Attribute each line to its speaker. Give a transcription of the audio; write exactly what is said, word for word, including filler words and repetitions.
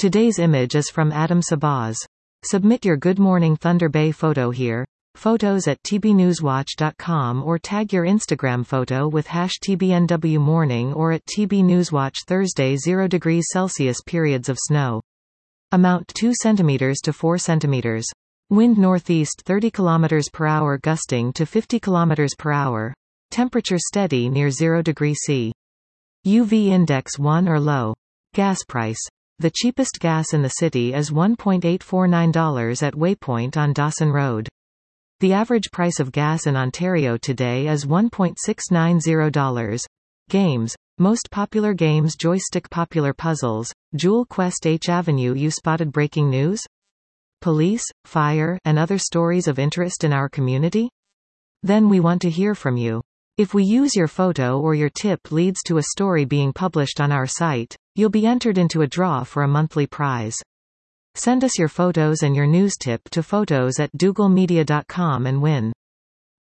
Speaker 1: Today's image is from Adam Sabaz. Submit your Good Morning Thunder Bay photo here. Photos at t b newswatch dot com or tag your Instagram photo with hash T B N W morning or at T B Newswatch. Thursday, zero degrees Celsius. Periods of snow. Amount two centimeters to four centimeters. Wind northeast thirty kilometers per hour gusting to fifty kilometers per hour. Temperature steady near zero degrees C. U V index one or low. Gas price. The cheapest gas in the city is one point eight four nine dollars at Waypoint on Dawson Road. The average price of gas in Ontario today is one point six nine zero dollars. Games. Most popular games. Joystick. Popular puzzles. Jewel Quest. H Avenue. You spotted breaking news? Police, fire, and other stories of interest in our community? Then we want to hear from you. If we use your photo or your tip leads to a story being published on our site, you'll be entered into a draw for a monthly prize. Send us your photos and your news tip to photos at dougal media dot com and win.